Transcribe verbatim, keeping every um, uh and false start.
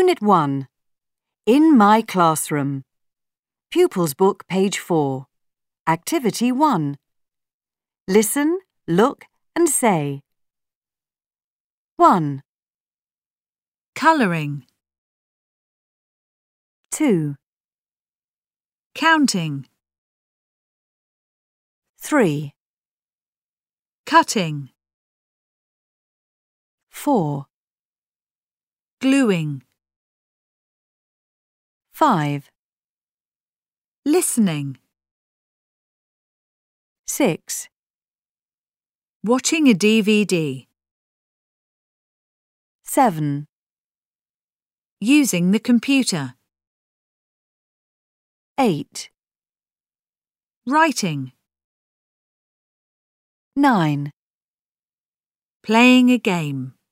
Unit one. In my classroom. Pupils Book, page four. Activity one. Listen, look and say. one. Colouring. two. Counting. three. Cutting. four. Gluing. five. Listening. six. Watching a D V D. seven. Using the computer. eight. Writing. nine. Playing a game.